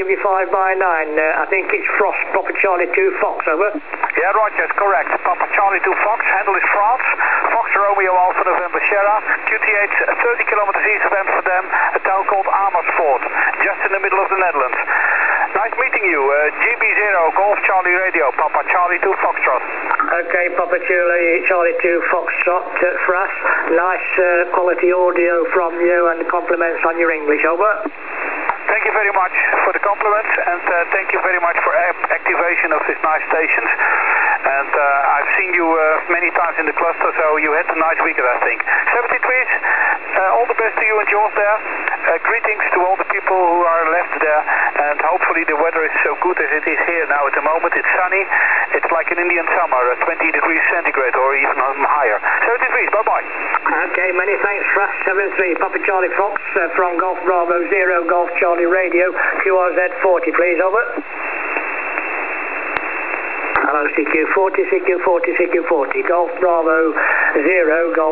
give you 5 by 9. I think it's Frost, Papa Charlie 2 Fox, over. Yeah, Roger, correct. Papa Charlie 2 Fox, handle is France. Fox Romeo Alpha November Sierra, QTH 30 kilometers east of Amsterdam, a town called Amersfoort, just in the middle of the Netherlands. Nice meeting you. GB0 Golf Charlie Radio, Papa Charlie 2 Foxtrot. Okay, Papa Charlie 2 Foxtrot, Fras. Nice quality audio from you and compliments on your English, over. Thank you very much for the compliments, and thank you very much for activation of these nice stations. And I've seen you many times in the cluster, so you had a nice weekend, I think. 73s, all the best to you and yours there. Greetings to all the people who are left there, and hopefully the weather is so good as it is here now at the moment. It's sunny, it's like an Indian summer, 20 degrees centigrade or even higher. 73s, bye-bye. Okay, many thanks, Fras 73, Papa Charlie Fox from Golf Bravo 0 Golf Charlie Radio, QRZ 40, please, over. Hello, CQ40, CQ40, CQ40, Golf Bravo 0 Golf